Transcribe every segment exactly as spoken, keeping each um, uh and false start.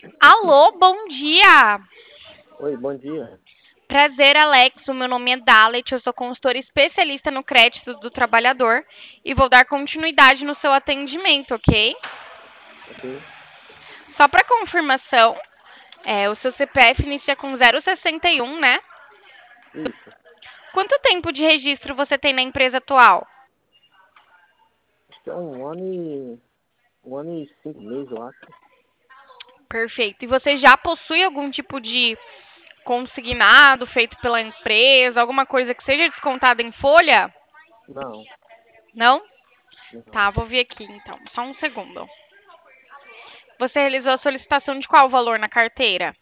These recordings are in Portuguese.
Alô, bom dia! Oi, bom dia. Prazer, Alex. O meu nome é Dalet, eu sou consultora especialista no crédito do trabalhador e vou dar continuidade no seu atendimento, ok? Ok? Só para confirmação, é, o seu C P F inicia com zero sessenta e um, né? Isso. Quanto tempo de registro você tem na empresa atual? Acho que é um ano e um ano e cinco meses, eu acho. Perfeito. E você já possui algum tipo de consignado feito pela empresa, alguma coisa que seja descontada em folha? Não, Não? não. Tá, vou vir aqui então. Só um segundo. Você realizou a solicitação de qual valor na carteira?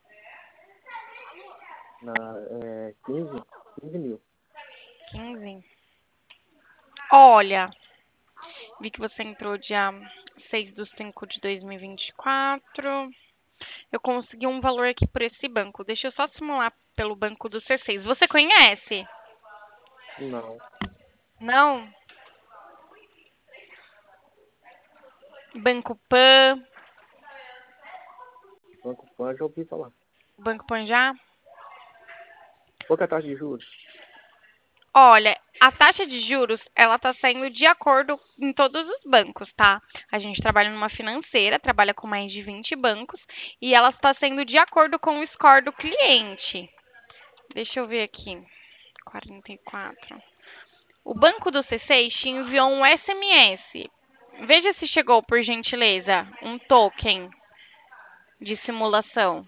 Na, é, quinze, quinze mil. quinze. Olha, vi que você entrou dia seis de cinco de dois mil e vinte e quatro. Eu consegui um valor aqui por esse banco. Deixa eu só simular pelo banco do C seis. Você conhece? Não. Não? Banco Pan, Banco Pan, já ouvi falar. Banco Pan já? Qual que é a taxa de juros? Olha, a taxa de juros, ela tá saindo de acordo em todos os bancos, tá? A gente trabalha numa financeira, trabalha com mais de vinte bancos e ela está sendo de acordo com o score do cliente. Deixa eu ver aqui. quarenta e quatro. O banco do C seis te enviou um S M S. Veja se chegou, por gentileza, um token de simulação.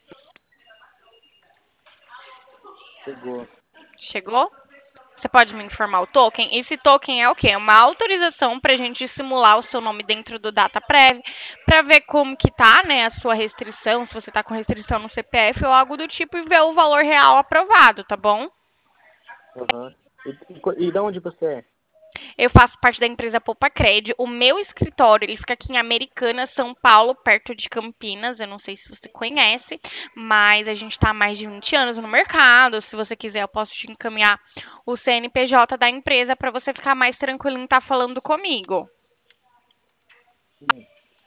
Chegou. Chegou? Você pode me informar o token? Esse token é o quê? É uma autorização para a gente simular o seu nome dentro do DataPrev, para ver como que tá, né, a sua restrição, se você está com restrição no C P F ou algo do tipo, e ver o valor real aprovado, tá bom? Aham. E, e, co- e de onde você é? Eu faço parte da empresa Popacred. O meu escritório, ele fica aqui em Americana, São Paulo, perto de Campinas. Eu não sei se você conhece, mas a gente está há mais de vinte anos no mercado. Se você quiser, eu posso te encaminhar o C N P J da empresa para você ficar mais tranquilo em estar falando comigo. Hum.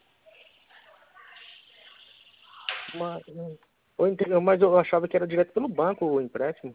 Mas, hum, eu entendi, mas eu achava que era direto pelo banco o empréstimo.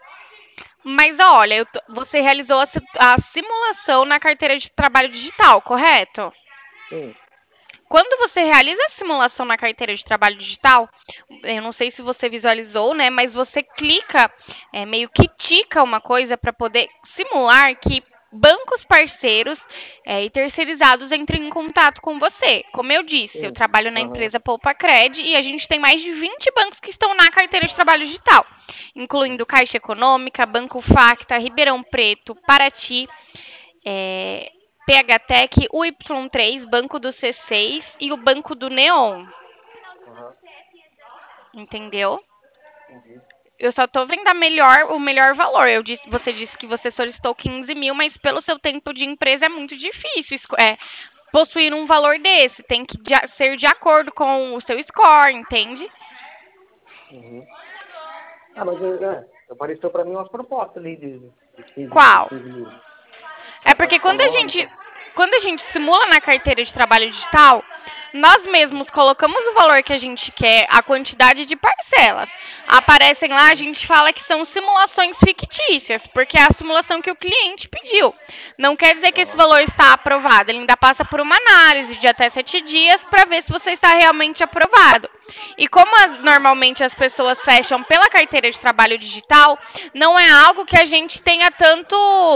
Mas olha, eu tô- você realizou a, si- a simulação na carteira de trabalho digital, correto? Sim. Quando você realiza a simulação na carteira de trabalho digital, eu não sei se você visualizou, né? Mas você clica, é, meio que tica uma coisa para poder simular que bancos parceiros é, e terceirizados entrem em contato com você. Como eu disse, eu Sim. trabalho na Aham. empresa Poupacred e a gente tem mais de vinte bancos que estão na carteira de trabalho digital, Hum. incluindo Caixa Econômica, Banco Facta, Ribeirão Preto, Paraty, é, P H Tech, o Y três, Banco do C seis e o Banco do Neon. Aham. Entendeu? Entendi. Eu só tô vendo a melhor, o melhor valor. Eu disse, você disse que você solicitou quinze mil, mas pelo seu tempo de empresa é muito difícil esco- é, possuir um valor desse. Tem que de- ser de acordo com o seu score, entende? Uhum. Ah, mas é, é, apareceu para mim umas propostas ali de, de quinze, de Qual? quinze mil. É Na porque Caixa quando a gente, Econômica. quando a gente simula na carteira de trabalho digital, nós mesmos colocamos o valor que a gente quer, a quantidade de parcelas. Aparecem lá, a Uhum. gente fala que são simulações fictícias, porque é a simulação que o cliente pediu. Não quer dizer que esse Aham. valor está aprovado, ele ainda passa por uma análise de até sete dias para ver se você está realmente aprovado. E como as- normalmente as pessoas fecham pela carteira de trabalho digital, não é algo que a gente tenha tanto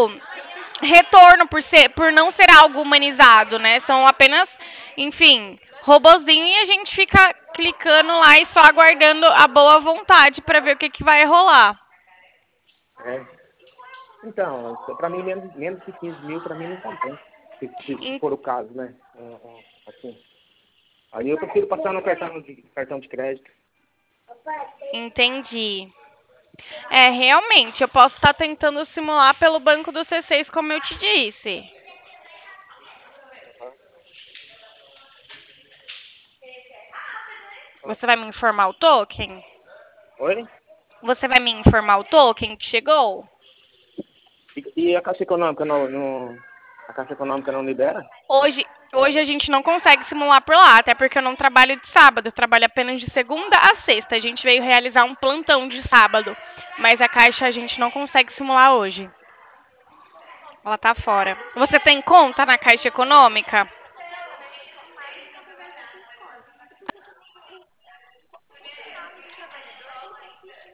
retorno por ser, por não ser algo humanizado, né? São apenas, enfim, robozinho e a gente fica clicando lá e só aguardando a boa vontade para ver o que que vai rolar. É. Então, para mim, menos, menos que quinze mil, para mim não compensa. Se, se, se En- for o caso, né? É, é, assim. Aí eu prefiro passar no cartão de, cartão de crédito. Entendi. É, realmente, eu posso estar tentando simular pelo banco do C seis, como eu te disse. Você vai me informar o token? Oi? Você vai me informar o token que chegou? E, e a Caixa Econômica não, não, a Caixa Econômica não libera? Hoje, Hoje a gente não consegue simular por lá, até porque eu não trabalho de sábado, eu trabalho apenas de segunda a sexta. A gente veio realizar um plantão de sábado, mas a caixa a gente não consegue simular hoje. Ela tá fora. Você tem conta na Caixa Econômica?